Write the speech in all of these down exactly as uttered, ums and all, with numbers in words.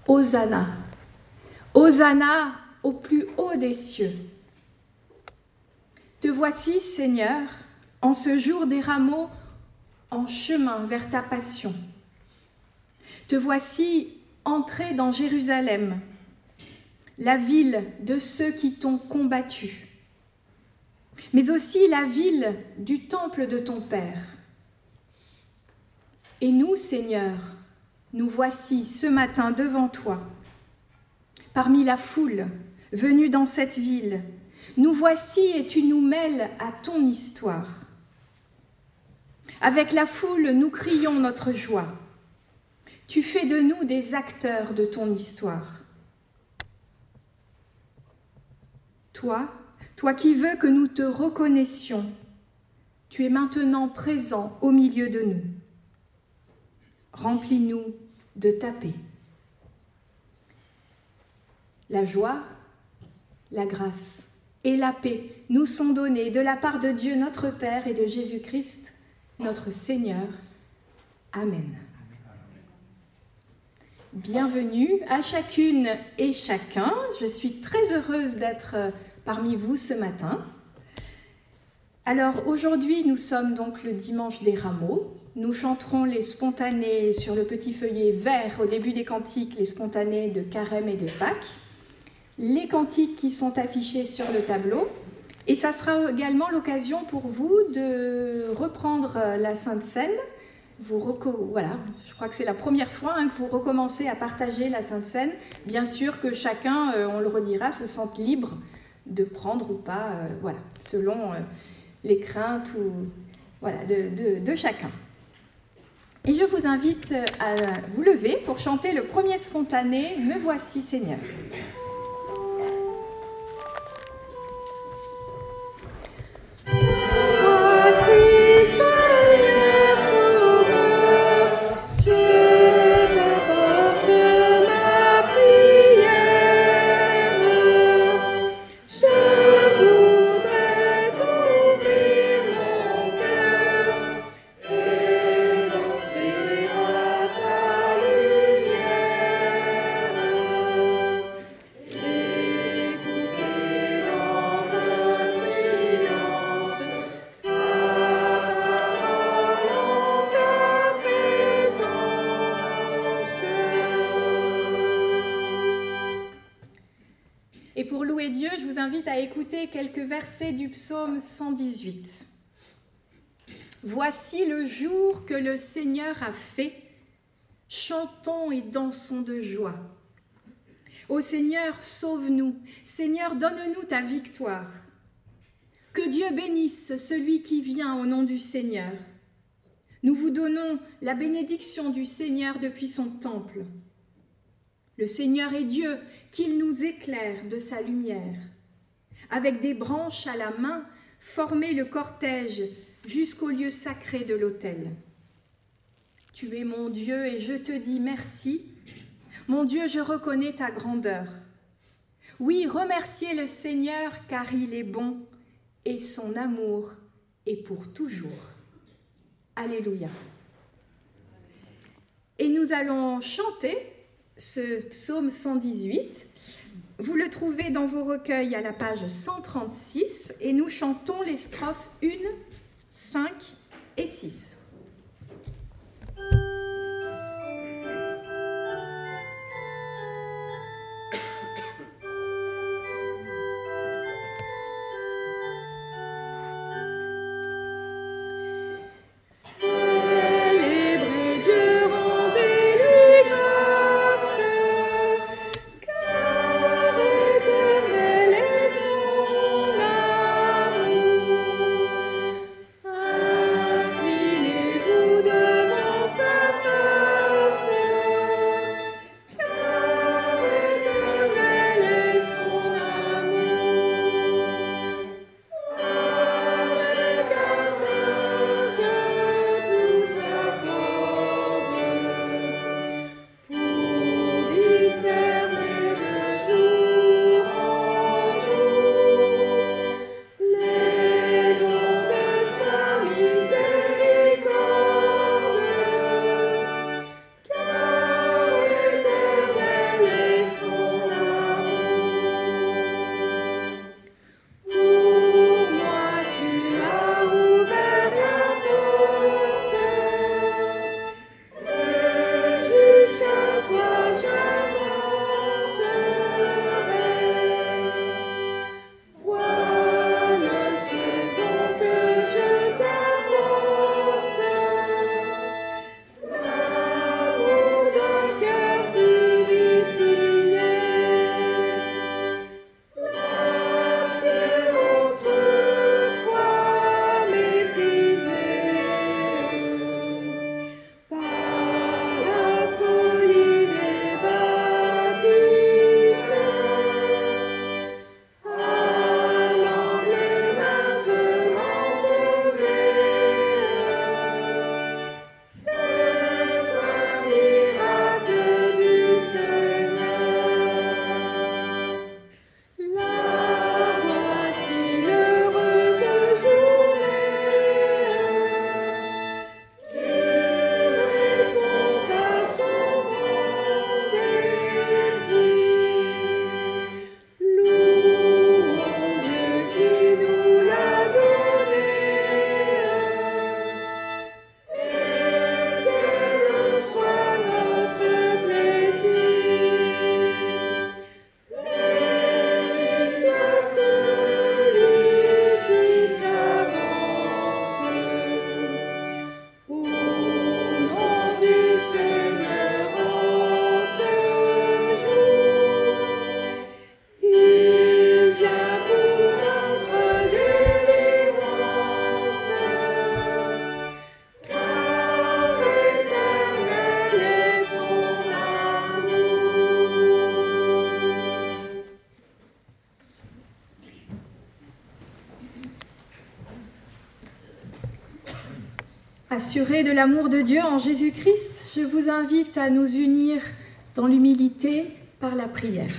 Hosanna, Hosanna au plus haut des cieux. Te voici, Seigneur, en ce jour des rameaux, en chemin vers ta passion. Te voici entré dans Jérusalem, la ville de ceux qui t'ont combattu, mais aussi la ville du temple de ton Père. Et nous, Seigneur, nous voici ce matin devant toi, parmi la foule venue dans cette ville. Nous voici et tu nous mêles à ton histoire. Avec la foule, nous crions notre joie. Tu fais de nous des acteurs de ton histoire. Toi, toi qui veux que nous te reconnaissions, tu es maintenant présent au milieu de nous. Remplis-nous de ta paix. La joie, la grâce et la paix nous sont données de la part de Dieu notre Père et de Jésus-Christ, notre Seigneur. Amen. Bienvenue à chacune et chacun. Je suis très heureuse d'être parmi vous ce matin. Alors aujourd'hui, nous sommes donc le dimanche des rameaux. Nous chanterons les spontanés sur le petit feuillet vert au début des cantiques, les spontanés de Carême et de Pâques. Les cantiques qui sont affichés sur le tableau. Et ça sera également l'occasion pour vous de reprendre la Sainte Seine. Vous reco- voilà, je crois que c'est la première fois hein, que vous recommencez à partager la Sainte Seine. Bien sûr que chacun, euh, on le redira, se sente libre de prendre ou pas, euh, voilà, selon euh, les craintes ou, voilà, de, de, de chacun. Et je vous invite à vous lever pour chanter le premier spontané « Me voici Seigneur ». Et pour louer Dieu, je vous invite à écouter quelques versets du psaume cent dix-huit. « Voici le jour que le Seigneur a fait, chantons et dansons de joie. Ô Seigneur, sauve-nous, Seigneur, donne-nous ta victoire. Que Dieu bénisse celui qui vient au nom du Seigneur. Nous vous donnons la bénédiction du Seigneur depuis son temple. Le Seigneur est Dieu, qu'il nous éclaire de sa lumière. Avec des branches à la main, formez le cortège jusqu'au lieu sacré de l'autel. Tu es mon Dieu et je te dis merci. Mon Dieu, je reconnais ta grandeur. Oui, remerciez le Seigneur car il est bon et son amour est pour toujours. Alléluia. Et nous allons chanter ce psaume cent dix-huit, vous le trouvez dans vos recueils à la page cent trente-six et nous chantons les strophes un, cinq et six. Inclinez Assurés de l'amour de Dieu en Jésus-Christ, je vous invite à nous unir dans l'humilité par la prière.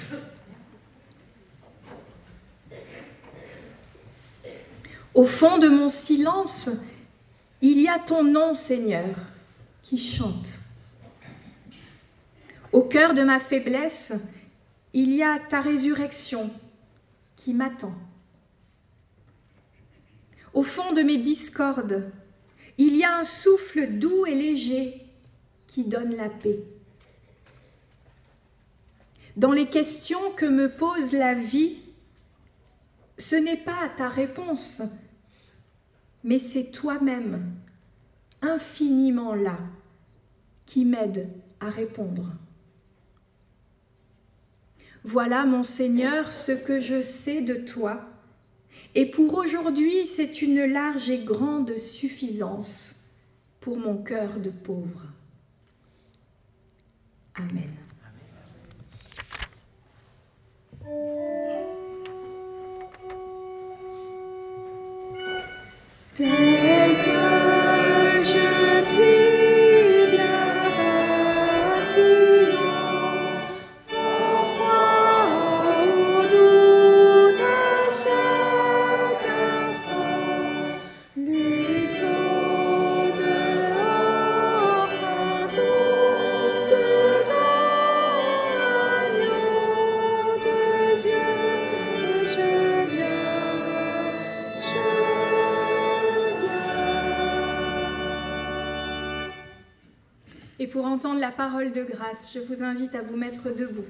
Au fond de mon silence, il y a ton nom, Seigneur, qui chante. Au cœur de ma faiblesse, il y a ta résurrection qui m'attend. Au fond de mes discordes, il y a un souffle doux et léger qui donne la paix. Dans les questions que me pose la vie, ce n'est pas ta réponse, mais c'est toi-même, infiniment là, qui m'aide à répondre. Voilà, mon Seigneur, ce que je sais de toi, et pour aujourd'hui, c'est une large et grande suffisance pour mon cœur de pauvre. Amen. Tel que je suis bien vacillant, en proie au doute à chaque instant, lutte au-dehors, crainte au-dedans, agneau de Dieu, je viens, je Et pour entendre la parole de grâce, je vous invite à vous mettre debout.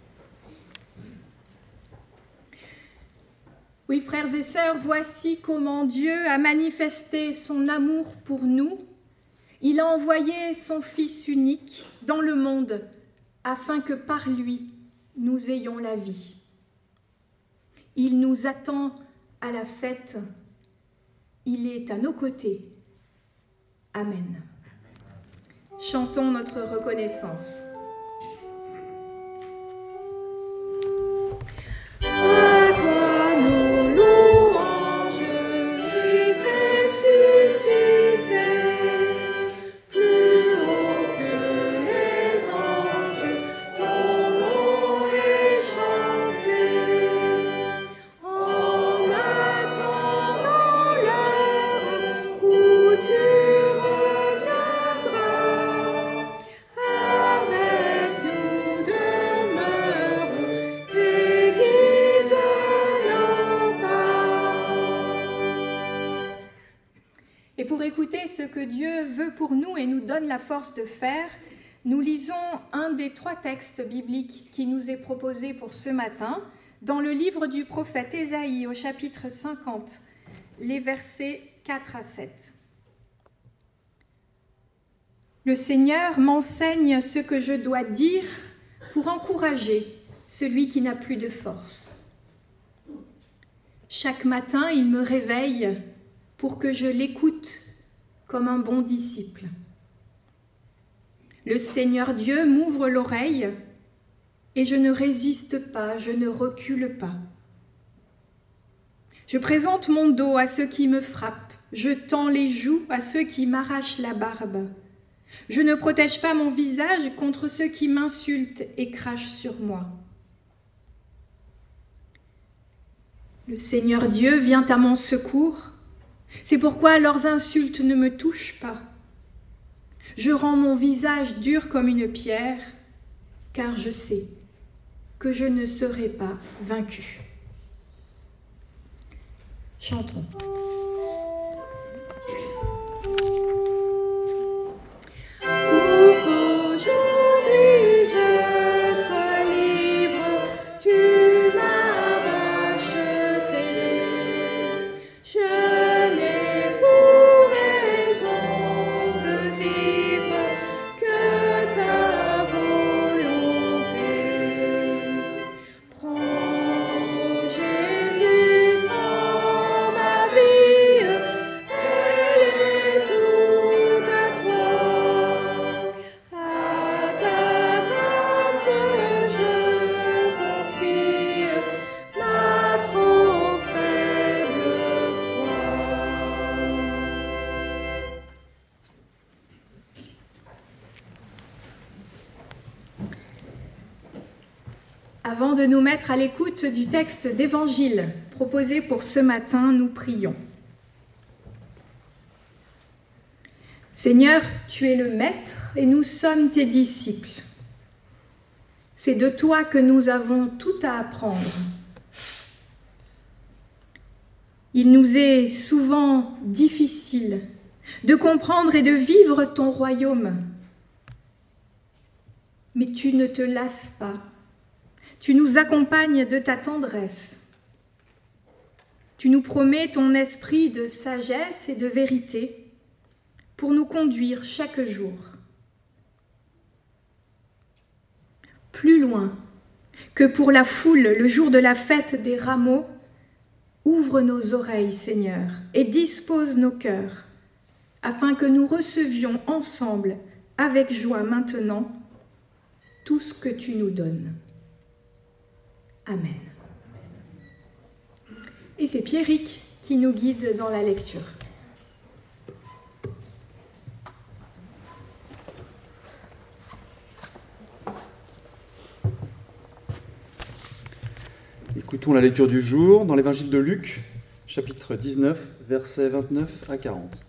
Oui, frères et sœurs, voici comment Dieu a manifesté son amour pour nous. Il a envoyé son Fils unique dans le monde afin que par lui, nous ayons la vie. Il nous attend à la fête. Il est à nos côtés. Amen. Chantons notre reconnaissance. À toi nos louanges, Christ ressuscité, plus haut que les anges, ton nom est chanté. En attendant l'heure où tu Et pour écouter ce que Dieu veut pour nous et nous donne la force de faire, nous lisons un des trois textes bibliques qui nous est proposé pour ce matin, dans le livre du prophète Ésaïe au chapitre cinquante, les versets quatre à sept. Le Seigneur m'enseigne ce que je dois dire pour encourager celui qui n'a plus de force. Chaque matin, il me réveille pour que je l'écoute comme un bon disciple. Le Seigneur Dieu m'ouvre l'oreille et je ne résiste pas, je ne recule pas. Je présente mon dos à ceux qui me frappent, je tends les joues à ceux qui m'arrachent la barbe. Je ne protège pas mon visage contre ceux qui m'insultent et crachent sur moi. Le Seigneur Dieu vient à mon secours. C'est pourquoi leurs insultes ne me touchent pas. Je rends mon visage dur comme une pierre, car je sais que je ne serai pas vaincu. Chantons. Prends Jésus, prends ma vie. Avant de nous mettre à l'écoute du texte d'évangile proposé pour ce matin, nous prions. Seigneur, tu es le Maître et nous sommes tes disciples. C'est de toi que nous avons tout à apprendre. Il nous est souvent difficile de comprendre et de vivre ton royaume. Mais tu ne te lasses pas. Tu nous accompagnes de ta tendresse. Tu nous promets ton esprit de sagesse et de vérité pour nous conduire chaque jour. Plus loin que pour la foule le jour de la fête des rameaux, ouvre nos oreilles, Seigneur, et dispose nos cœurs, afin que nous recevions ensemble, avec joie maintenant, tout ce que tu nous donnes. Amen. Et c'est Pierrick qui nous guide dans la lecture. Écoutons la lecture du jour dans l'évangile de Luc, chapitre dix-neuf, versets vingt-neuf à quarante.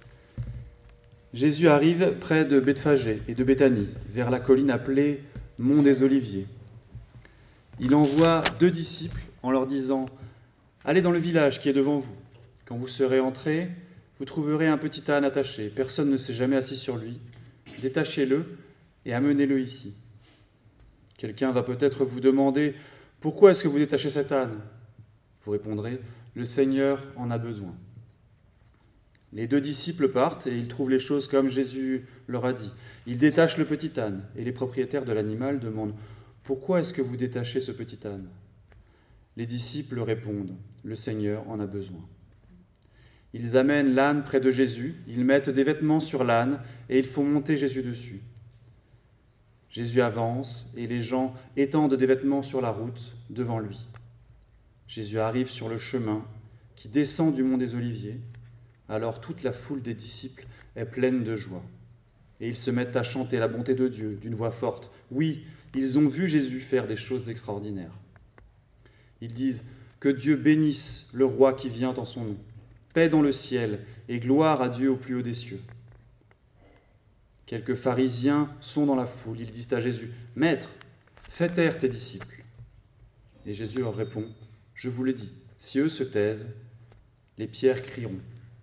Jésus arrive près de Bethphagée et de Béthanie, vers la colline appelée Mont des Oliviers. Il envoie deux disciples en leur disant « Allez dans le village qui est devant vous. Quand vous serez entrés, vous trouverez un petit âne attaché. Personne ne s'est jamais assis sur lui. Détachez-le et amenez-le ici. Quelqu'un va peut-être vous demander « Pourquoi est-ce que vous détachez cet âne ?» Vous répondrez « Le Seigneur en a besoin. » Les deux disciples partent et ils trouvent les choses comme Jésus leur a dit. Ils détachent le petit âne et les propriétaires de l'animal demandent « Pourquoi est-ce que vous détachez ce petit âne ?» Les disciples répondent « Le Seigneur en a besoin. » Ils amènent l'âne près de Jésus, ils mettent des vêtements sur l'âne et ils font monter Jésus dessus. Jésus avance et les gens étendent des vêtements sur la route devant lui. Jésus arrive sur le chemin qui descend du mont des Oliviers. Alors toute la foule des disciples est pleine de joie. Et ils se mettent à chanter la bonté de Dieu d'une voix forte. Oui, ils ont vu Jésus faire des choses extraordinaires. Ils disent « Que Dieu bénisse le roi qui vient en son nom. Paix dans le ciel et gloire à Dieu au plus haut des cieux. » Quelques pharisiens sont dans la foule. Ils disent à Jésus « Maître, fais taire tes disciples. » Et Jésus leur répond « Je vous le dis, si eux se taisent, les pierres crieront. »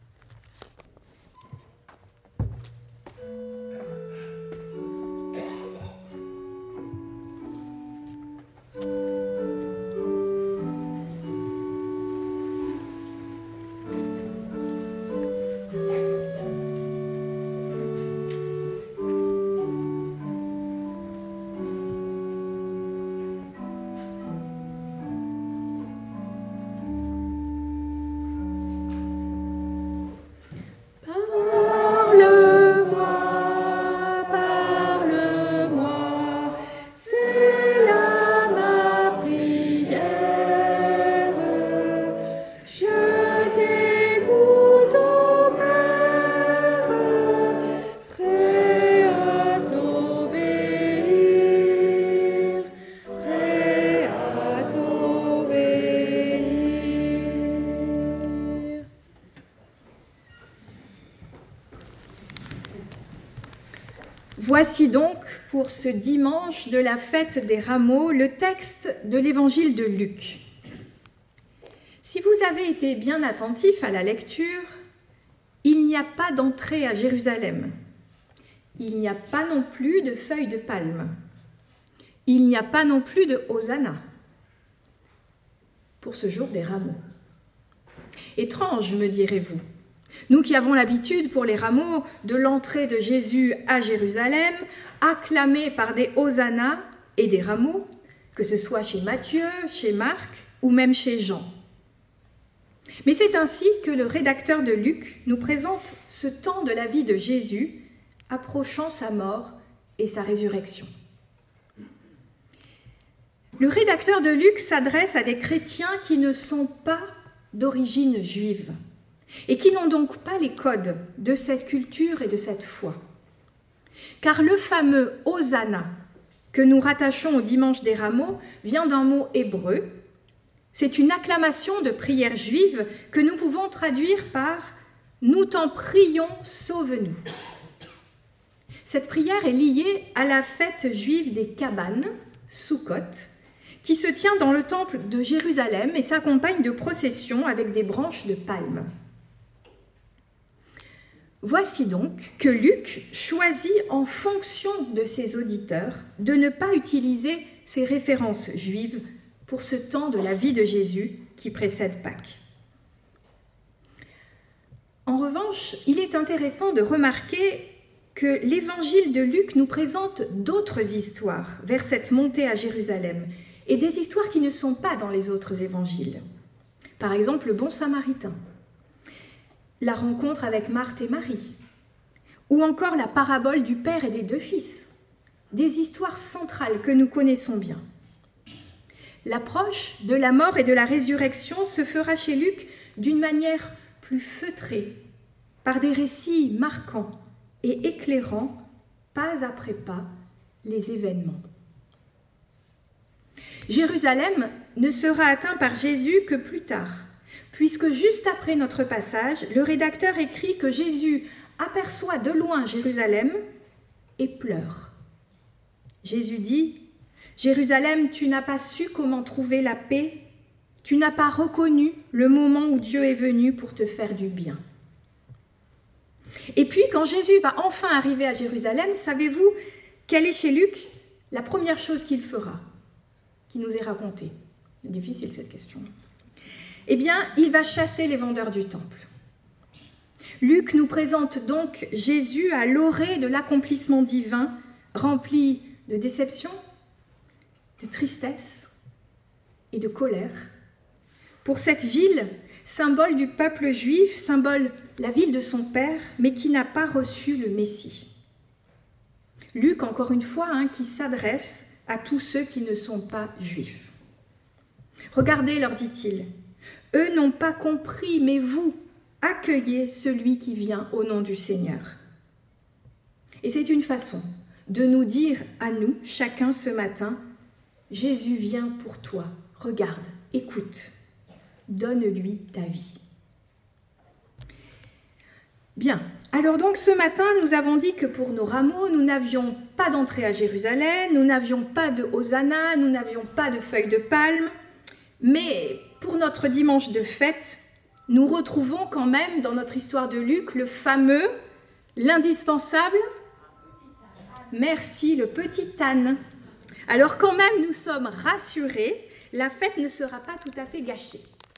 Voici donc, pour ce dimanche de la fête des rameaux, le texte de l'évangile de Luc. Si vous avez été bien attentif à la lecture, il n'y a pas d'entrée à Jérusalem. Il n'y a pas non plus de feuilles de palme. Il n'y a pas non plus de Hosanna pour ce jour des rameaux. Étrange, me direz-vous. Nous qui avons l'habitude pour les rameaux de l'entrée de Jésus à Jérusalem, acclamés par des hosannas et des rameaux, que ce soit chez Matthieu, chez Marc ou même chez Jean. Mais c'est ainsi que le rédacteur de Luc nous présente ce temps de la vie de Jésus, approchant sa mort et sa résurrection. Le rédacteur de Luc s'adresse à des chrétiens qui ne sont pas d'origine juive et qui n'ont donc pas les codes de cette culture et de cette foi. Car le fameux Hosanna que nous rattachons au dimanche des rameaux vient d'un mot hébreu. C'est une acclamation de prière juive que nous pouvons traduire par « Nous t'en prions, sauve-nous ». Cette prière est liée à la fête juive des cabanes, Sukkot, qui se tient dans le temple de Jérusalem et s'accompagne de processions avec des branches de palme. Voici donc que Luc choisit en fonction de ses auditeurs de ne pas utiliser ces références juives pour ce temps de la vie de Jésus qui précède Pâques. En revanche, il est intéressant de remarquer que l'évangile de Luc nous présente d'autres histoires vers cette montée à Jérusalem, et des histoires qui ne sont pas dans les autres évangiles. Par exemple, le bon samaritain, la rencontre avec Marthe et Marie, ou encore la parabole du père et des deux fils, des histoires centrales que nous connaissons bien. L'approche de la mort et de la résurrection se fera chez Luc d'une manière plus feutrée, par des récits marquants et éclairant, pas après pas, les événements. Jérusalem ne sera atteint par Jésus que plus tard, puisque juste après notre passage, le rédacteur écrit que Jésus aperçoit de loin Jérusalem et pleure. Jésus dit « Jérusalem, tu n'as pas su comment trouver la paix, tu n'as pas reconnu le moment où Dieu est venu pour te faire du bien. » Et puis, quand Jésus va enfin arriver à Jérusalem, savez-vous quelle est chez Luc la première chose qu'il fera, qui nous est racontée? C'est difficile cette question. Eh bien, il va chasser les vendeurs du temple. Luc nous présente donc Jésus à l'orée de l'accomplissement divin, rempli de déception, de tristesse et de colère. Pour cette ville, symbole du peuple juif, symbole la ville de son père, mais qui n'a pas reçu le Messie. Luc, encore une fois, hein, qui s'adresse à tous ceux qui ne sont pas juifs. Regardez, leur dit-il, eux n'ont pas compris, mais vous, accueillez celui qui vient au nom du Seigneur. Et c'est une façon de nous dire à nous, chacun ce matin, Jésus vient pour toi, regarde, écoute, donne-lui ta vie. Bien, alors donc ce matin, nous avons dit que pour nos rameaux, nous n'avions pas d'entrée à Jérusalem, nous n'avions pas de hosanna, nous n'avions pas de feuilles de palme, mais pour notre dimanche de fête, nous retrouvons quand même dans notre histoire de Luc le fameux, l'indispensable, merci, le petit âne. Alors quand même, nous sommes rassurés, la fête ne sera pas tout à fait gâchée.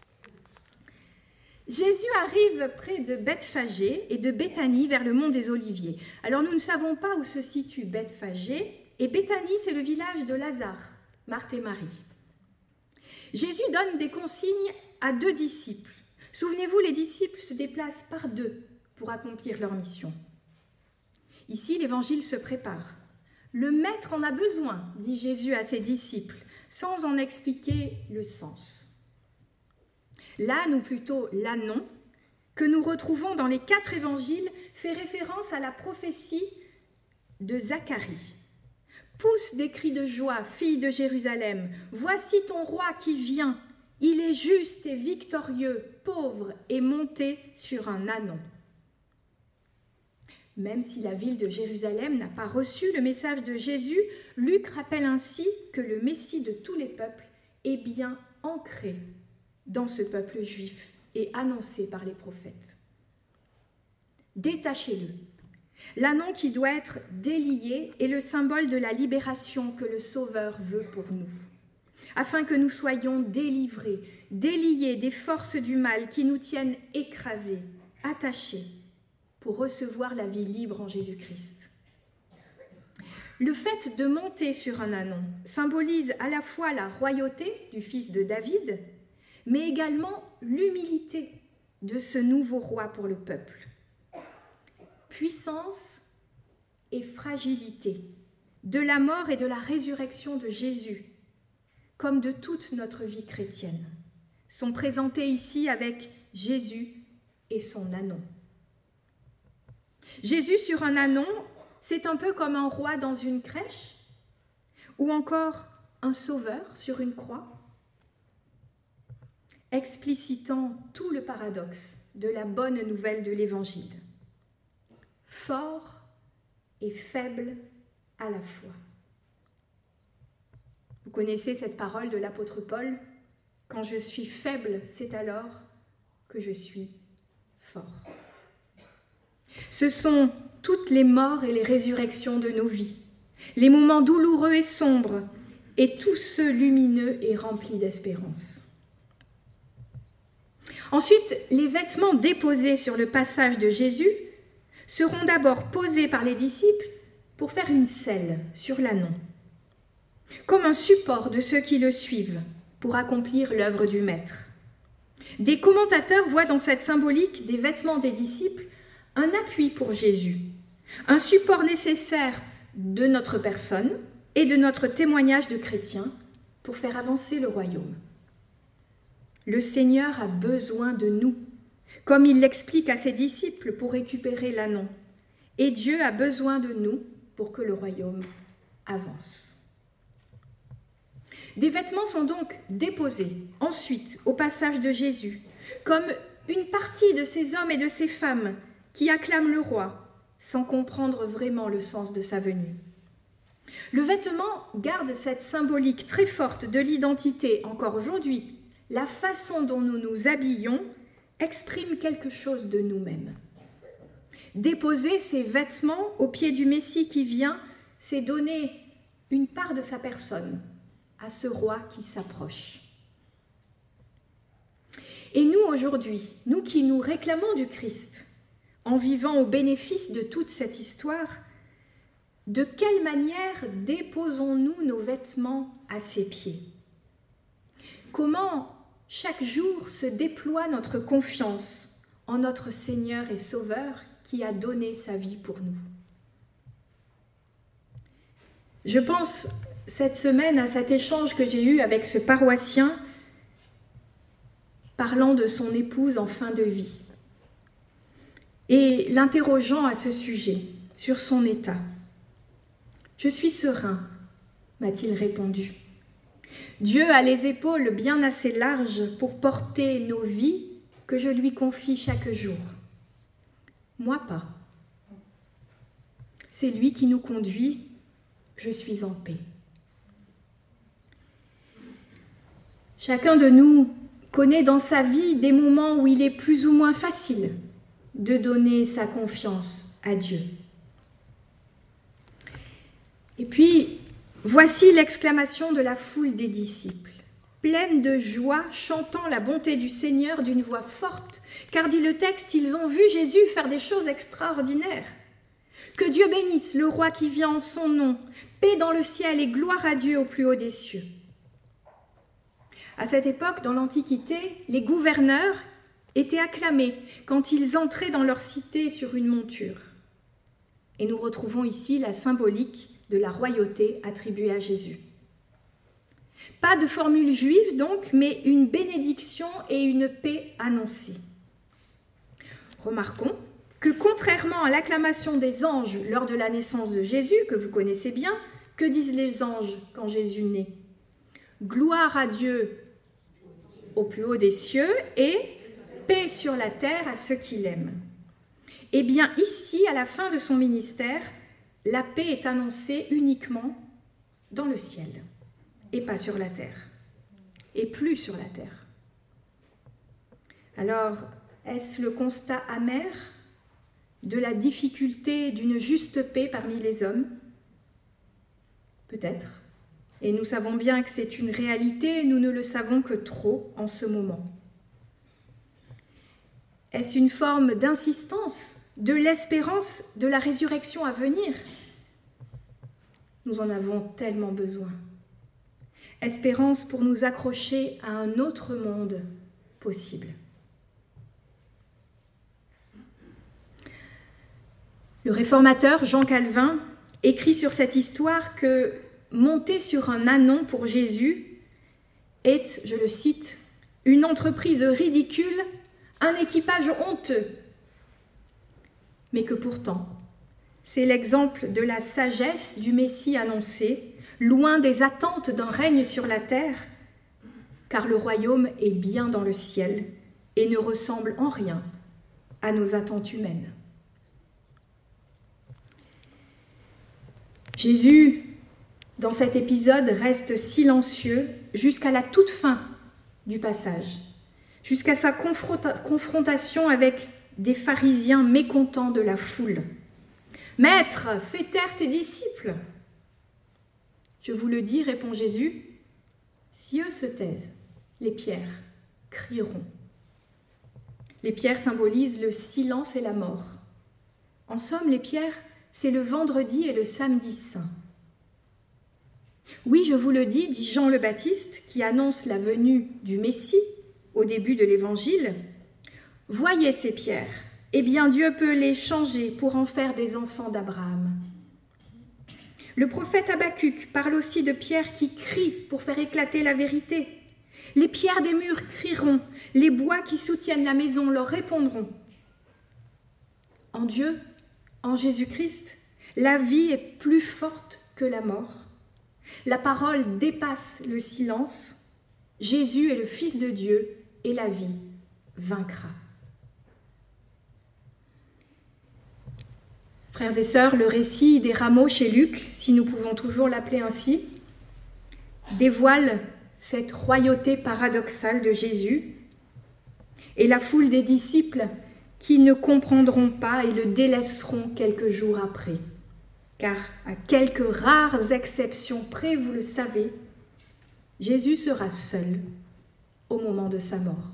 Jésus arrive près de Bethphagée et de Béthanie vers le mont des Oliviers. Alors nous ne savons pas où se situe Bethphagée, et Béthanie, c'est le village de Lazare, Marthe et Marie. Jésus donne des consignes à deux disciples. Souvenez-vous, les disciples se déplacent par deux pour accomplir leur mission. Ici, l'évangile se prépare. Le maître en a besoin, dit Jésus à ses disciples, sans en expliquer le sens. L'âne, ou plutôt l'ânon, que nous retrouvons dans les quatre évangiles, fait référence à la prophétie de Zacharie. « Pousse des cris de joie, fille de Jérusalem, voici ton roi qui vient, il est juste et victorieux, pauvre et monté sur un ânon. » Même si la ville de Jérusalem n'a pas reçu le message de Jésus, Luc rappelle ainsi que le Messie de tous les peuples est bien ancré dans ce peuple juif et annoncé par les prophètes. Détachez-le. L'ânon qui doit être délié est le symbole de la libération que le Sauveur veut pour nous, afin que nous soyons délivrés, déliés des forces du mal qui nous tiennent écrasés, attachés, pour recevoir la vie libre en Jésus-Christ. Le fait de monter sur un ânon symbolise à la fois la royauté du fils de David, mais également l'humilité de ce nouveau roi pour le peuple. Puissance et fragilité de la mort et de la résurrection de Jésus, comme de toute notre vie chrétienne, sont présentés ici avec Jésus et son ânon. Jésus sur un ânon, c'est un peu comme un roi dans une crèche, ou encore un sauveur sur une croix, explicitant tout le paradoxe de la bonne nouvelle de l'Évangile. Fort et faible à la fois. Vous connaissez cette parole de l'apôtre Paul ? Quand je suis faible, c'est alors que je suis fort. Ce sont toutes les morts et les résurrections de nos vies, les moments douloureux et sombres, et tous ceux lumineux et remplis d'espérance. Ensuite, les vêtements déposés sur le passage de Jésus seront d'abord posés par les disciples pour faire une selle sur l'ânon, comme un support de ceux qui le suivent pour accomplir l'œuvre du Maître. Des commentateurs voient dans cette symbolique des vêtements des disciples un appui pour Jésus, un support nécessaire de notre personne et de notre témoignage de chrétien pour faire avancer le royaume. Le Seigneur a besoin de nous, comme il l'explique à ses disciples pour récupérer l'ânon, et Dieu a besoin de nous pour que le royaume avance. Des vêtements sont donc déposés ensuite au passage de Jésus, comme une partie de ces hommes et de ces femmes qui acclament le roi sans comprendre vraiment le sens de sa venue. Le vêtement garde cette symbolique très forte de l'identité encore aujourd'hui. La façon dont nous nous habillons exprime quelque chose de nous-mêmes. Déposer ces vêtements au pied du Messie qui vient, c'est donner une part de sa personne à ce roi qui s'approche. Et nous, aujourd'hui, nous qui nous réclamons du Christ, en vivant au bénéfice de toute cette histoire, de quelle manière déposons-nous nos vêtements à ses pieds ? Comment chaque jour se déploie notre confiance en notre Seigneur et Sauveur qui a donné sa vie pour nous ? Je pense cette semaine à cet échange que j'ai eu avec ce paroissien parlant de son épouse en fin de vie et l'interrogeant à ce sujet, sur son état. « Je suis serein », m'a-t-il répondu. « Dieu a les épaules bien assez larges pour porter nos vies que je lui confie chaque jour. Moi pas. C'est lui qui nous conduit, je suis en paix. » Chacun de nous connaît dans sa vie des moments où il est plus ou moins facile de donner sa confiance à Dieu. Et puis, voici l'exclamation de la foule des disciples, pleine de joie, chantant la bonté du Seigneur d'une voix forte, car dit le texte, ils ont vu Jésus faire des choses extraordinaires. Que Dieu bénisse le roi qui vient en son nom, paix dans le ciel et gloire à Dieu au plus haut des cieux. À cette époque, dans l'Antiquité, les gouverneurs étaient acclamés quand ils entraient dans leur cité sur une monture. Et nous retrouvons ici la symbolique de la royauté attribuée à Jésus. Pas de formule juive donc, mais une bénédiction et une paix annoncée. Remarquons que contrairement à l'acclamation des anges lors de la naissance de Jésus, que vous connaissez bien, que disent les anges quand Jésus naît ? Gloire à Dieu au plus haut des cieux et paix sur la terre à ceux qui l'aiment. Eh bien ici, à la fin de son ministère, la paix est annoncée uniquement dans le ciel et pas sur la terre, et plus sur la terre. Alors, est-ce le constat amer de la difficulté d'une juste paix parmi les hommes ? Peut-être. Et nous savons bien que c'est une réalité, nous ne le savons que trop en ce moment. Est-ce une forme d'insistance, de l'espérance de la résurrection à venir ? Nous en avons tellement besoin. Espérance pour nous accrocher à un autre monde possible. Le réformateur Jean Calvin écrit sur cette histoire que monter sur un ânon pour Jésus est, je le cite, une entreprise ridicule, un équipage honteux, mais que pourtant, c'est l'exemple de la sagesse du Messie annoncé, loin des attentes d'un règne sur la terre, car le royaume est bien dans le ciel et ne ressemble en rien à nos attentes humaines. Jésus, dans cet épisode, reste silencieux jusqu'à la toute fin du passage, jusqu'à sa confronta- confrontation avec des pharisiens mécontents de la foule. « Maître, fais taire tes disciples !» Je vous le dis, répond Jésus, si eux se taisent, les pierres crieront. Les pierres symbolisent le silence et la mort. En somme, les pierres, c'est le vendredi et le samedi saint. Oui, je vous le dis, dit Jean le Baptiste, qui annonce la venue du Messie au début de l'Évangile, « Voyez ces pierres, eh bien Dieu peut les changer pour en faire des enfants d'Abraham. » Le prophète Habacuc parle aussi de pierres qui crient pour faire éclater la vérité. Les pierres des murs crieront, les bois qui soutiennent la maison leur répondront. En Dieu, en Jésus-Christ, la vie est plus forte que la mort. La parole dépasse le silence. Jésus est le Fils de Dieu et la vie vaincra. Frères et sœurs, le récit des rameaux chez Luc, si nous pouvons toujours l'appeler ainsi, dévoile cette royauté paradoxale de Jésus et la foule des disciples qui ne comprendront pas et le délaisseront quelques jours après. Car à quelques rares exceptions près, vous le savez, Jésus sera seul au moment de sa mort.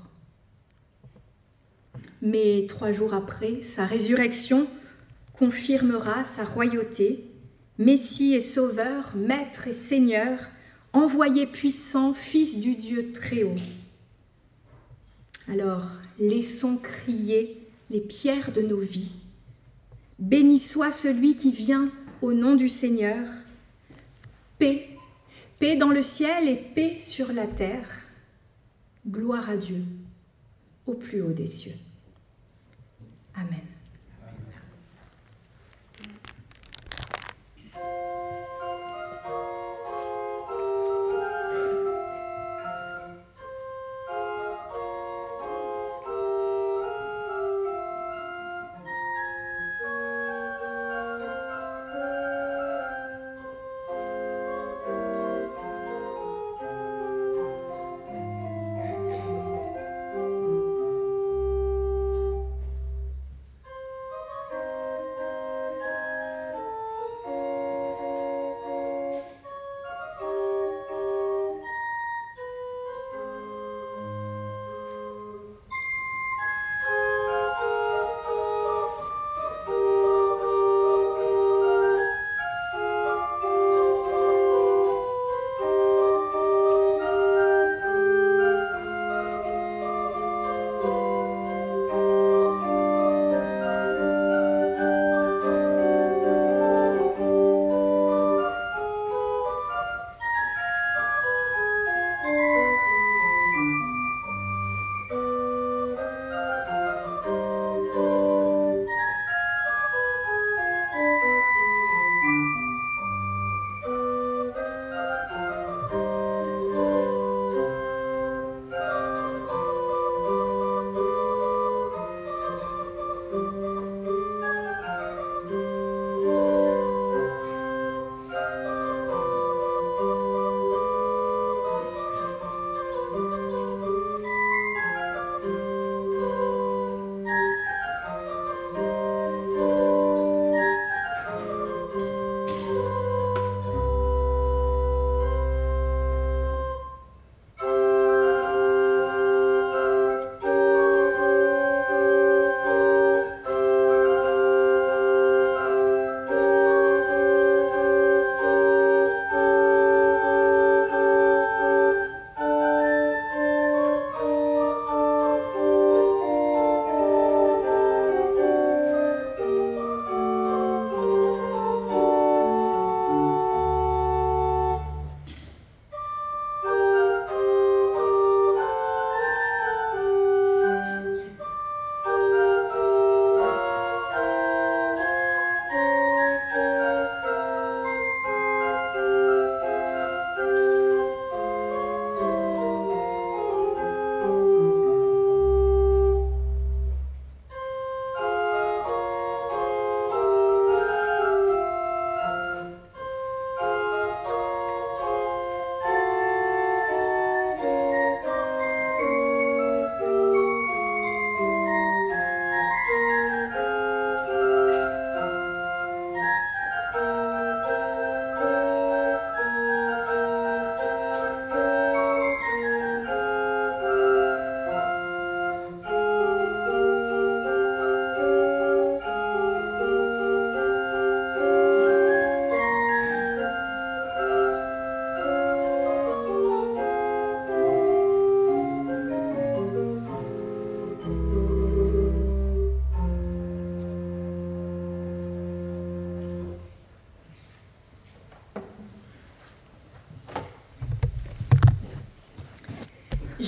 Mais trois jours après, sa résurrection confirmera sa royauté, Messie et Sauveur, Maître et Seigneur, envoyé puissant, Fils du Dieu très haut. Alors, laissons crier les pierres de nos vies. Béni soit celui qui vient au nom du Seigneur. Paix, paix dans le ciel et paix sur la terre. Gloire à Dieu, au plus haut des cieux. Amen.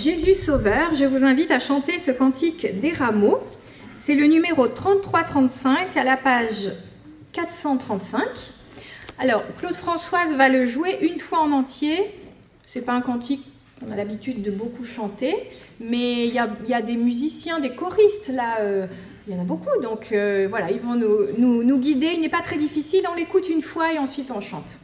Jésus Sauveur, je vous invite à chanter ce cantique des rameaux. C'est le numéro trente-trois trente-cinq à la page quatre cent trente-cinq. Alors, Claude Françoise va le jouer une fois en entier. Ce n'est pas un cantique qu'on a l'habitude de beaucoup chanter, mais il y a, y a des musiciens, des choristes là, euh, il y en a beaucoup, donc euh, voilà, ils vont nous, nous, nous guider. Il n'est pas très difficile, on l'écoute une fois et ensuite on chante.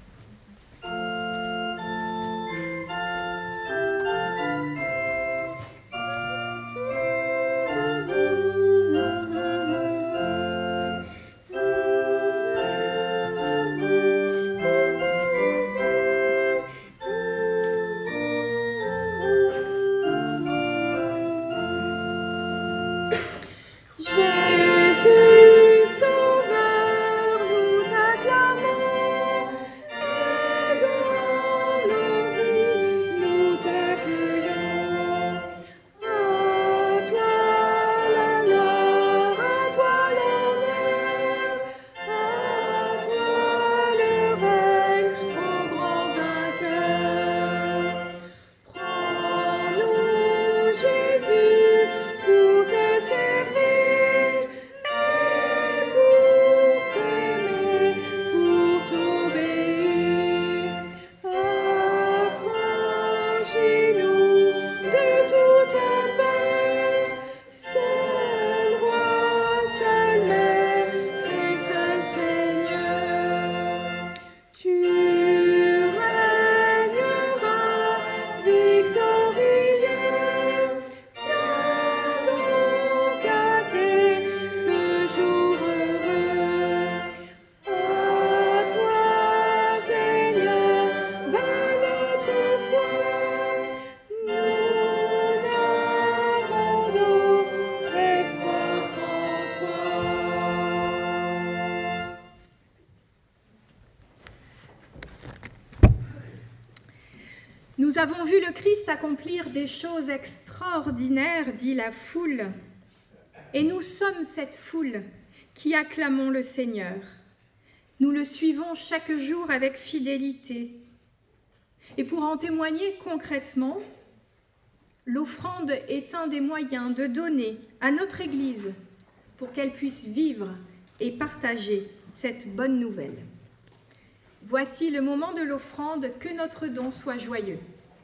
Nous avons vu le Christ accomplir des choses extraordinaires, dit la foule. Et nous sommes cette foule qui acclamons le Seigneur. Nous le suivons chaque jour avec fidélité. Et pour en témoigner concrètement, l'offrande est un des moyens de donner à notre Église pour qu'elle puisse vivre et partager cette bonne nouvelle. Voici le moment de l'offrande, que notre don soit joyeux.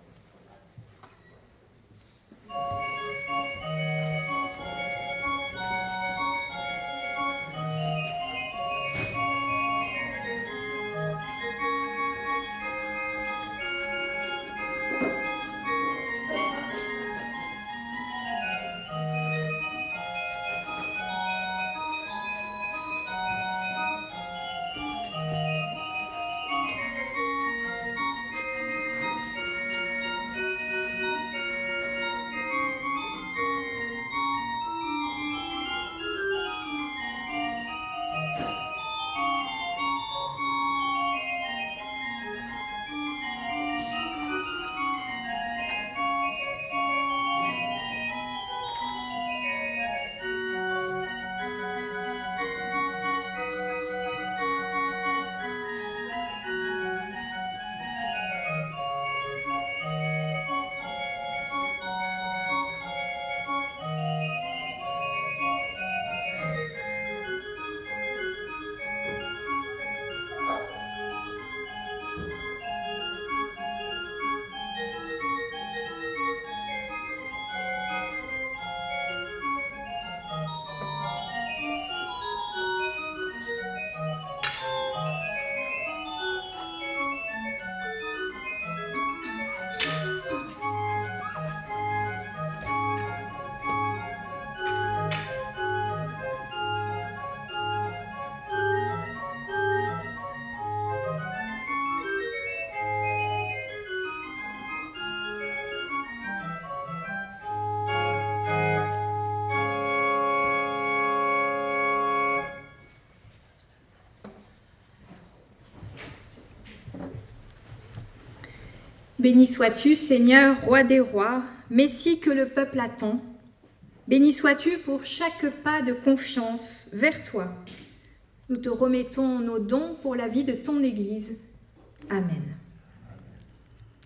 Béni sois-tu, Seigneur, roi des rois, Messie que le peuple attend. Béni sois-tu pour chaque pas de confiance vers toi. Nous te remettons nos dons pour la vie de ton Église. Amen.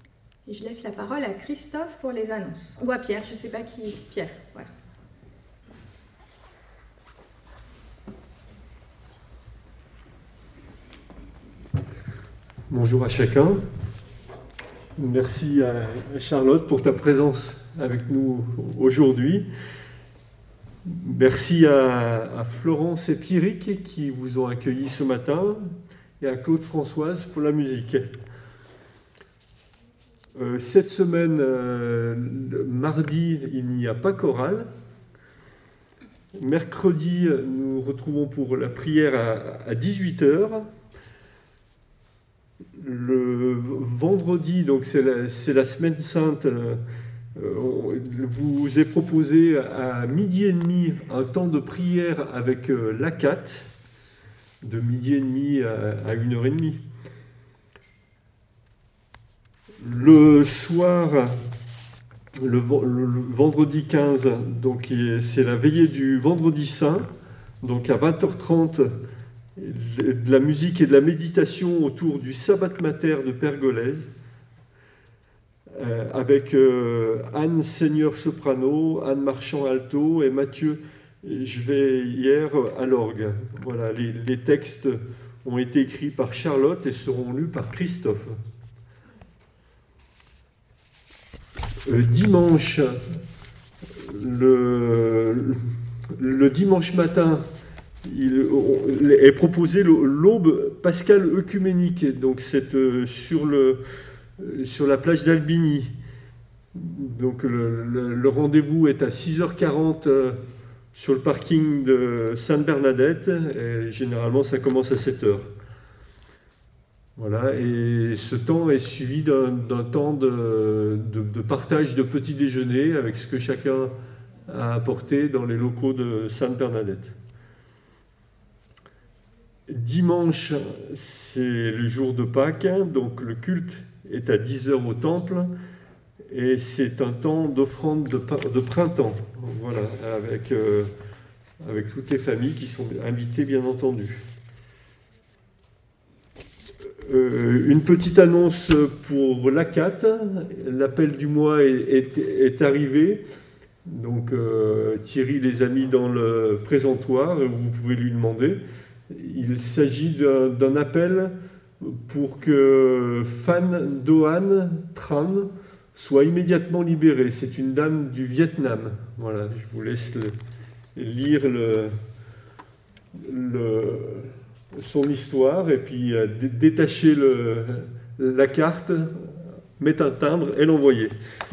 Et je laisse la parole à Christophe pour les annonces. Ou à Pierre, je ne sais pas qui. Pierre, voilà. Bonjour à chacun. Merci à Charlotte pour ta présence avec nous aujourd'hui. Merci à, à Florence et Pierrick qui vous ont accueillis ce matin et à Claude Françoise pour la musique. Euh, cette semaine, euh, mardi, il n'y a pas chorale. Mercredi, nous nous retrouvons pour la prière à, à dix-huit heures. Le vendredi, donc c'est la, c'est la semaine sainte, euh, vous est proposé à midi et demi un temps de prière avec euh, l'A C A T, de midi et demi à, à une heure et demie. Le soir, le, le, le vendredi quinze, donc c'est la veillée du vendredi saint, donc à vingt heures trente, de la musique et de la méditation autour du Sabbat Mater de Pergolèse, euh, avec euh, Anne Seigneur soprano, Anne Marchand alto et Mathieu Jveyer à l'orgue. Voilà, les, les textes ont été écrits par Charlotte et seront lus par Christophe. Euh, dimanche, le, le dimanche matin, il est proposé l'aube pascale œcuménique, donc c'est euh, sur, le, sur la plage d'Albigny. Donc le, le, le rendez-vous est à six heures quarante euh, sur le parking de Sainte-Bernadette, et généralement ça commence à sept heures. Voilà, et ce temps est suivi d'un, d'un temps de, de, de partage de petit déjeuner avec ce que chacun a apporté dans les locaux de Sainte-Bernadette. Dimanche, c'est le jour de Pâques, donc le culte est à dix heures au temple, et c'est un temps d'offrande de, de printemps, voilà, avec, euh, avec toutes les familles qui sont invitées, bien entendu. Euh, une petite annonce pour l'A C A T, l'appel du mois est, est, est arrivé, donc euh, Thierry les a mis dans le présentoir, vous pouvez lui demander. Il s'agit d'un, d'un appel pour que Phan Doan Tran soit immédiatement libérée. C'est une dame du Vietnam. Voilà, je vous laisse le, lire le, le, son histoire et puis euh, détacher le, la carte, mettre un timbre et l'envoyer.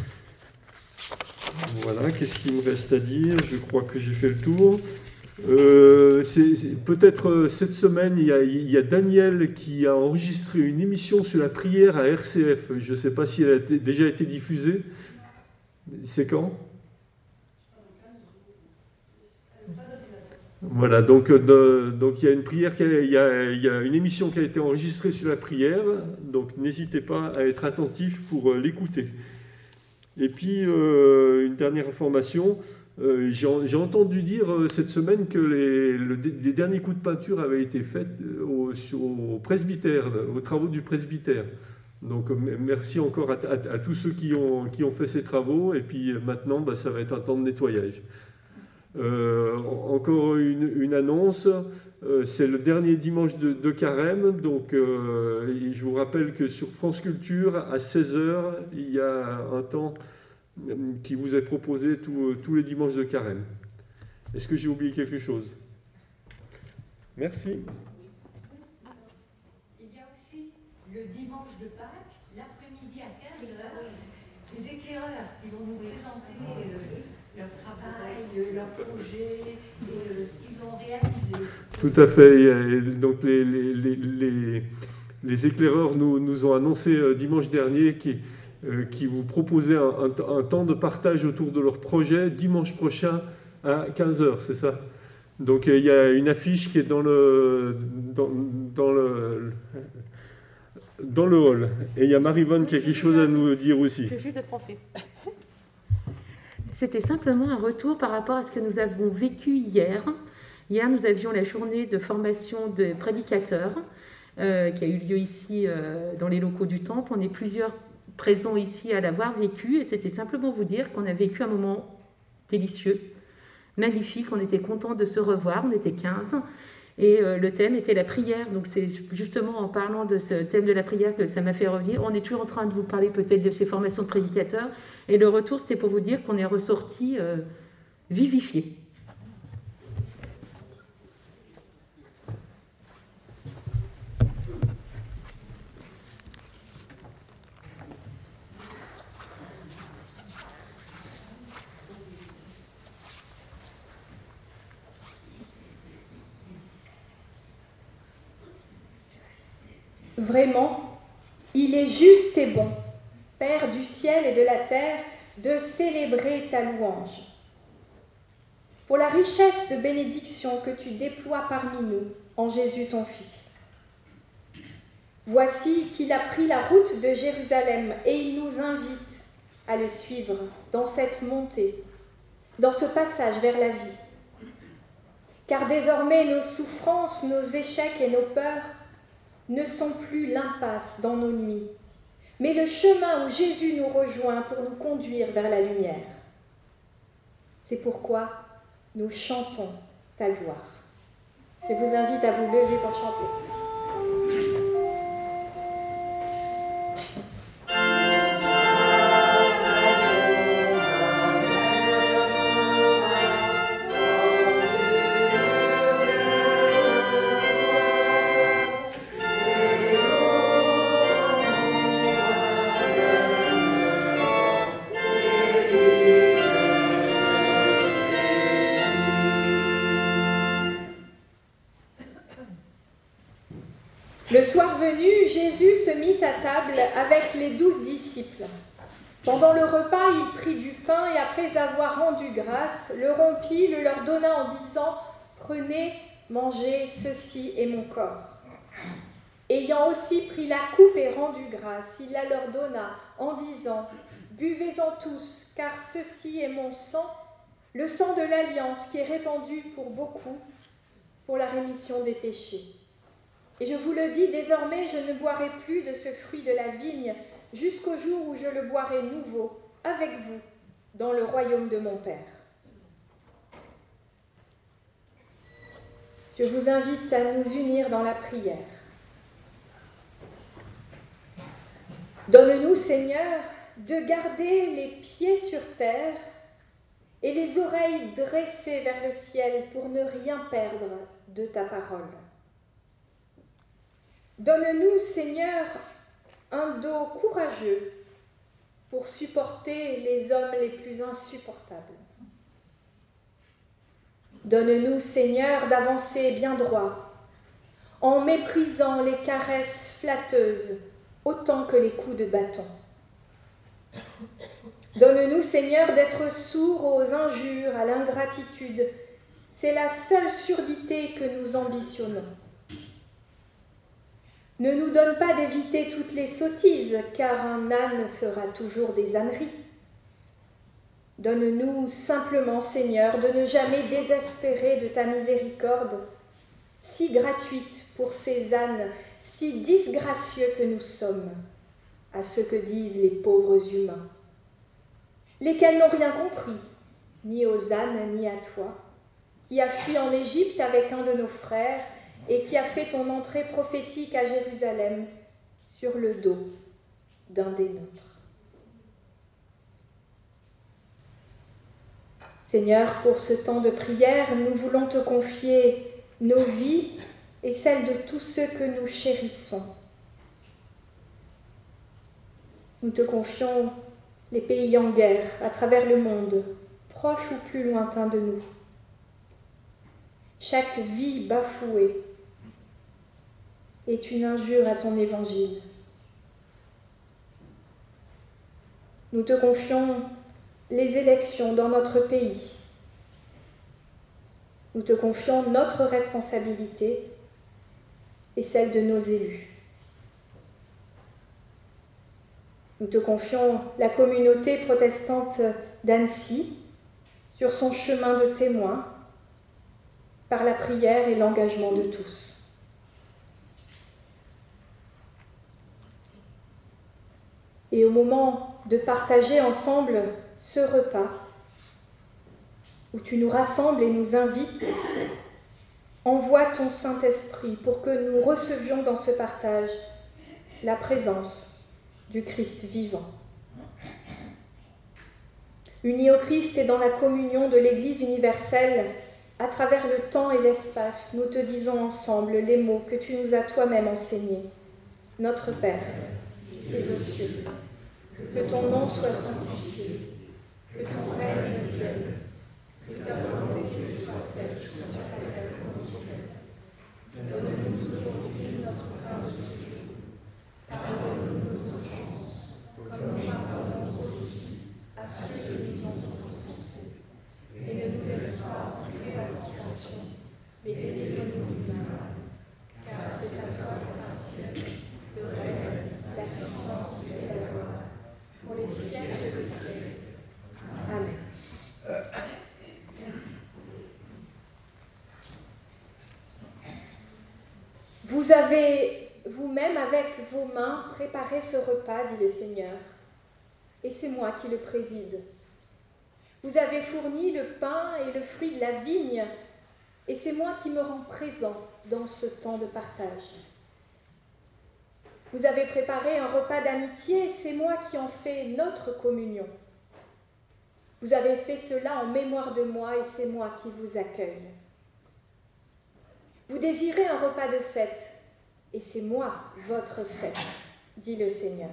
Voilà, qu'est-ce qu'il me reste à dire? Je crois que j'ai fait le tour. Euh, c'est, c'est, peut-être euh, cette semaine, il y, a, il y a Daniel qui a enregistré une émission sur la prière à R C F. Je ne sais pas si elle a été, déjà été diffusée. C'est quand? Voilà, donc, de, donc il y a une prière, qui a, il, y a, il y a une émission qui a été enregistrée sur la prière. Donc n'hésitez pas à être attentif pour euh, l'écouter. Et puis euh, une dernière information. Euh, j'ai, j'ai entendu dire euh, cette semaine que les, le, les derniers coups de peinture avaient été faits au, au presbytère, aux travaux du presbytère. Donc euh, merci encore à, à, à tous ceux qui ont, qui ont fait ces travaux. Et puis maintenant, bah, ça va être un temps de nettoyage. Euh, encore une, une annonce, euh, c'est le dernier dimanche de, de carême. Donc euh, je vous rappelle que sur France Culture, à seize heures, il y a un temps qui vous est proposé tous, tous les dimanches de carême. Est-ce que j'ai oublié quelque chose? Merci. Ah, il y a aussi le dimanche de Pâques, l'après-midi à quinze heures, les éclaireurs qui vont nous présenter euh, leur travail, euh, leur projet et euh, ce qu'ils ont réalisé. Tout à fait. Donc les, les, les, les, les éclaireurs nous, nous ont annoncé euh, dimanche dernier qu'ils Euh, qui vous proposaient un, un, un temps de partage autour de leur projet dimanche prochain à quinze heures, c'est ça? Donc il y a une affiche qui est dans le, dans, dans le, dans le hall. Et il y a Marie-Vonne qui a quelque chose à nous dire aussi. Je vais juste être pensée. C'était simplement un retour par rapport à ce que nous avons vécu hier. Hier, nous avions la journée de formation de prédicateurs euh, qui a eu lieu ici euh, dans les locaux du Temple. On est plusieurs présents ici à l'avoir vécu, et c'était simplement vous dire qu'on a vécu un moment délicieux, magnifique, on était contents de se revoir, on était quinze, et euh, le thème était la prière, donc c'est justement en parlant de ce thème de la prière que ça m'a fait revenir. On est toujours en train de vous parler peut-être de ces formations de prédicateurs, et le retour c'était pour vous dire qu'on est ressorti euh, vivifié. Vraiment, il est juste et bon, Père du ciel et de la terre, de célébrer ta louange. Pour la richesse de bénédiction que tu déploies parmi nous, en Jésus ton Fils. Voici qu'il a pris la route de Jérusalem et il nous invite à le suivre dans cette montée, dans ce passage vers la vie. Car désormais nos souffrances, nos échecs et nos peurs ne sont plus l'impasse dans nos nuits, mais le chemin où Jésus nous rejoint pour nous conduire vers la lumière. C'est pourquoi nous chantons ta gloire. Je vous invite à vous lever pour chanter. Le soir venu, Jésus se mit à table avec les douze disciples. Pendant le repas, il prit du pain et après avoir rendu grâce, le rompit, le leur donna en disant « Prenez, mangez, ceci est mon corps ». Ayant aussi pris la coupe et rendu grâce, il la leur donna en disant « Buvez-en tous, car ceci est mon sang, le sang de l'alliance qui est répandu pour beaucoup, pour la rémission des péchés. Et je vous le dis, désormais, je ne boirai plus de ce fruit de la vigne jusqu'au jour où je le boirai nouveau avec vous dans le royaume de mon Père. » Je vous invite à nous unir dans la prière. Donne-nous, Seigneur, de garder les pieds sur terre et les oreilles dressées vers le ciel pour ne rien perdre de ta parole. Donne-nous, Seigneur, un dos courageux pour supporter les hommes les plus insupportables. Donne-nous, Seigneur, d'avancer bien droit, en méprisant les caresses flatteuses autant que les coups de bâton. Donne-nous, Seigneur, d'être sourds aux injures, à l'ingratitude. C'est la seule surdité que nous ambitionnons. Ne nous donne pas d'éviter toutes les sottises, car un âne fera toujours des âneries. Donne-nous simplement, Seigneur, de ne jamais désespérer de ta miséricorde, si gratuite pour ces ânes, si disgracieux que nous sommes, à ce que disent les pauvres humains, lesquels n'ont rien compris, ni aux ânes, ni à toi, qui as fui en Égypte avec un de nos frères, et qui a fait ton entrée prophétique à Jérusalem sur le dos d'un des nôtres. Seigneur, pour ce temps de prière, nous voulons te confier nos vies et celles de tous ceux que nous chérissons. Nous te confions les pays en guerre à travers le monde, proches ou plus lointains de nous. Chaque vie bafouée est une injure à ton évangile. Nous te confions les élections dans notre pays. Nous te confions notre responsabilité et celle de nos élus. Nous te confions la communauté protestante d'Annecy sur son chemin de témoin par la prière et l'engagement de tous. Et au moment de partager ensemble ce repas, où tu nous rassembles et nous invites, envoie ton Saint-Esprit pour que nous recevions dans ce partage la présence du Christ vivant. Unis au Christ et dans la communion de l'Église universelle, à travers le temps et l'espace, nous te disons ensemble les mots que tu nous as toi-même enseignés. Notre Père, qui es aux cieux, que ton nom soit sanctifié, que ton règne vienne, que ta volonté soit faite sur la terre comme au ciel. Donne-nous aujourd'hui notre pain de ce jour. Pardonne-nous nos offenses, comme nous pardonnons aussi à ceux qui nous ont offensés. Et ne nous laisse pas entrer à la tentation, mais délivre-nous du mal. Car c'est à toi qu'appartient le règne, la puissance et la gloire, pour les siècles des siècles. Amen. Vous avez vous-même avec vos mains préparé ce repas, dit le Seigneur, et c'est moi qui le préside. Vous avez fourni le pain et le fruit de la vigne, et c'est moi qui me rends présent dans ce temps de partage. Vous avez préparé un repas d'amitié, et c'est moi qui en fais notre communion. Vous avez fait cela en mémoire de moi, et c'est moi qui vous accueille. Vous désirez un repas de fête, et c'est moi votre fête, dit le Seigneur.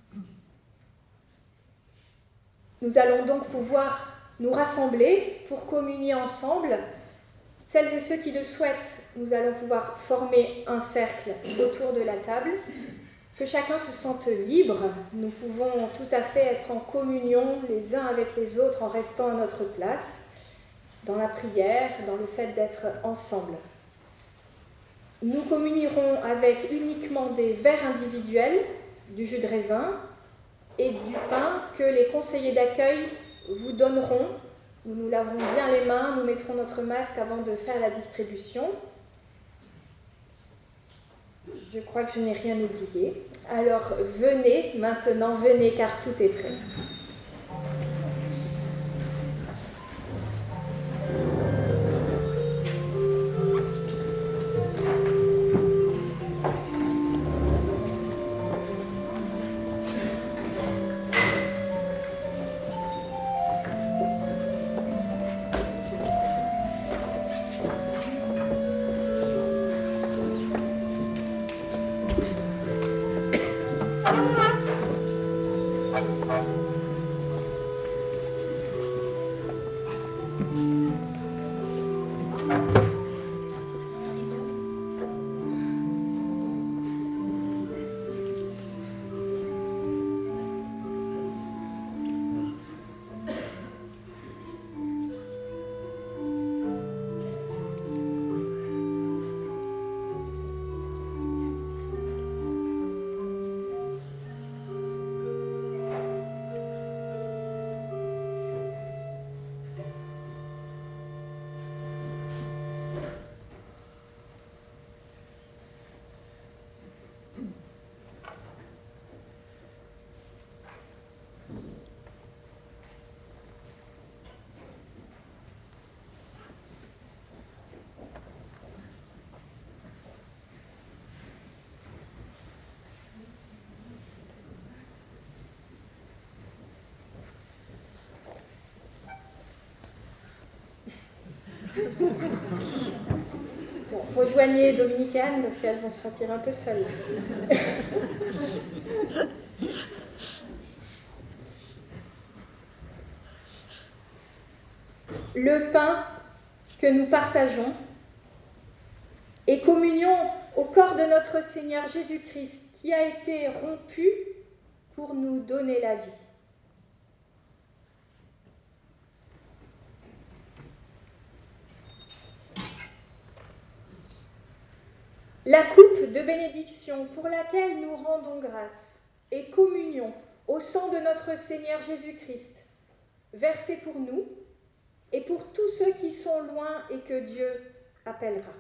Nous allons donc pouvoir nous rassembler pour communier ensemble. Celles et ceux qui le souhaitent, nous allons pouvoir former un cercle autour de la table. Que chacun se sente libre. Nous pouvons tout à fait être en communion les uns avec les autres en restant à notre place, dans la prière, dans le fait d'être ensemble. Nous communierons avec uniquement des verres individuels, du jus de raisin et du pain que les conseillers d'accueil vous donneront. Nous nous laverons bien les mains, nous mettrons notre masque avant de faire la distribution. Je crois que je n'ai rien oublié. Alors venez maintenant, venez car tout est prêt. Bon, rejoignez Dominicaine parce qu'elles vont se sentir un peu seules. Le pain que nous partageons est communion au corps de notre Seigneur Jésus-Christ qui a été rompu pour nous donner la vie. La coupe de bénédiction pour laquelle nous rendons grâce est communion au sang de notre Seigneur Jésus-Christ, versé pour nous et pour tous ceux qui sont loin et que Dieu appellera.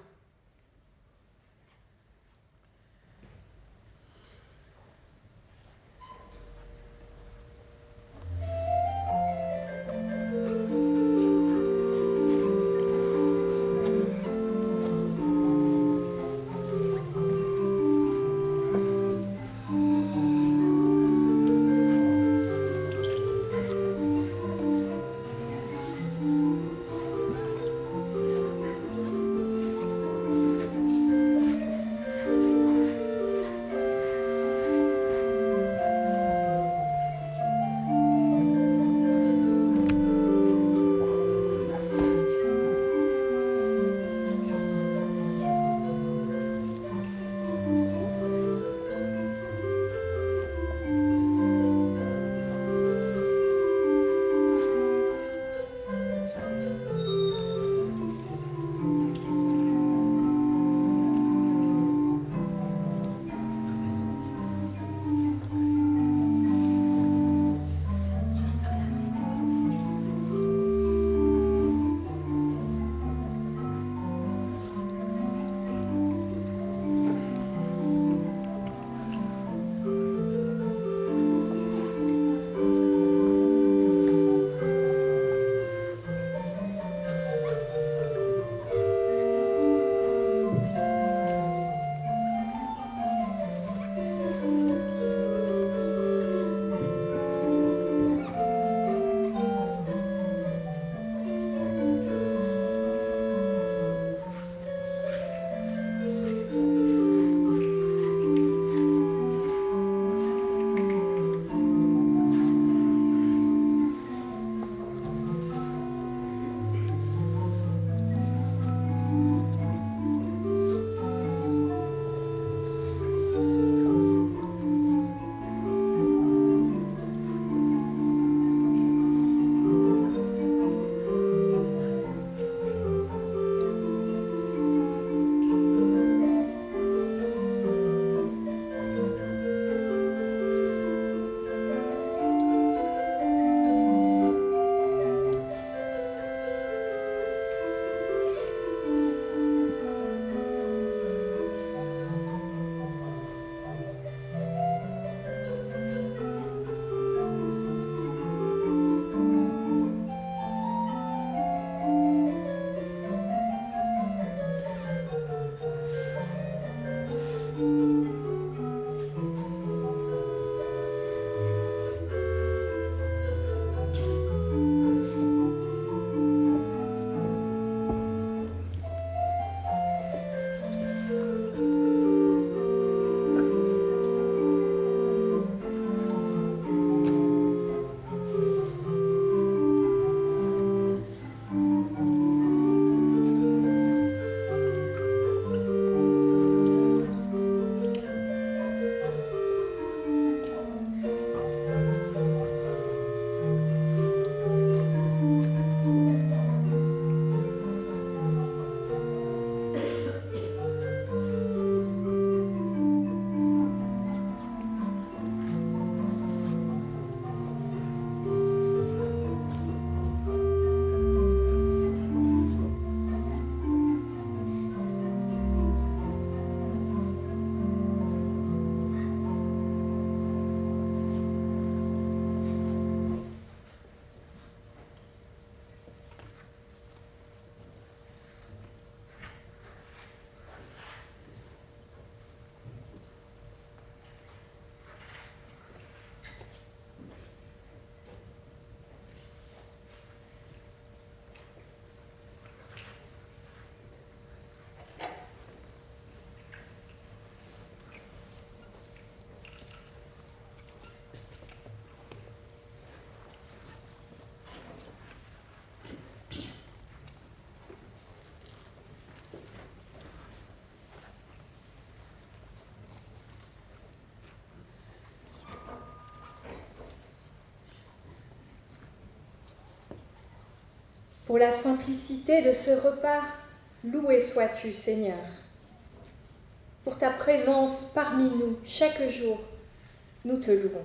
pour la simplicité de ce repas. Loué sois-tu, Seigneur, pour ta présence parmi nous chaque jour. Nous te louons.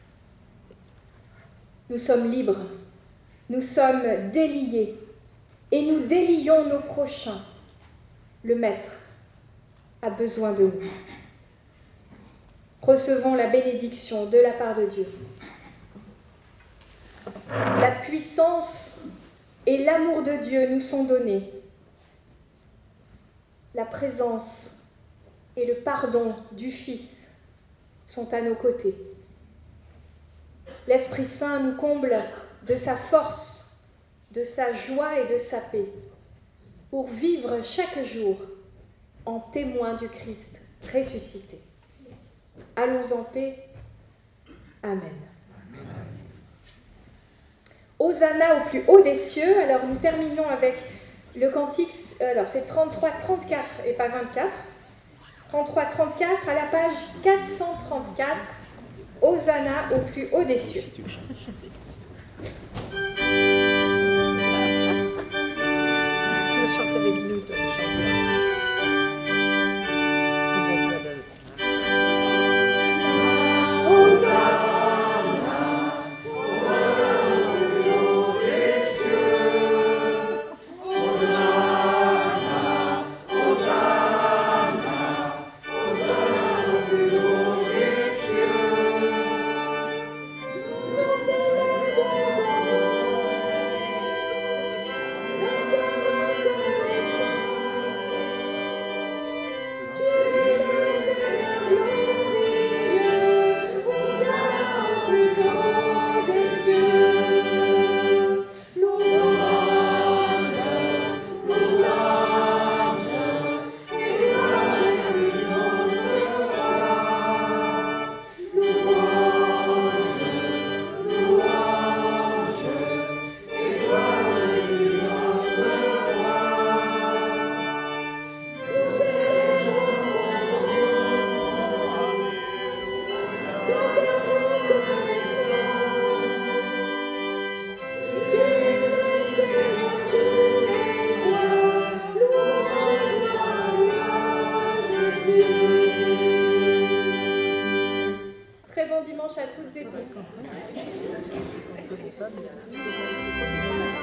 Nous sommes libres, nous sommes déliés et nous délions nos prochains. Le Maître a besoin de nous. Recevons la bénédiction de la part de Dieu. La puissance et l'amour de Dieu nous sont donnés. La présence et le pardon du Fils sont à nos côtés. L'Esprit Saint nous comble de sa force, de sa joie et de sa paix, pour vivre chaque jour en témoin du Christ ressuscité. Allons en paix. Amen. Hosanna au plus haut des cieux. Alors nous terminons avec le cantique, alors c'est trente-trois trente-quatre et pas vingt-quatre. trente-trois trente-quatre à la page quatre cent trente-quatre. Hosanna au plus haut des cieux. Très bon dimanche à toutes et tous.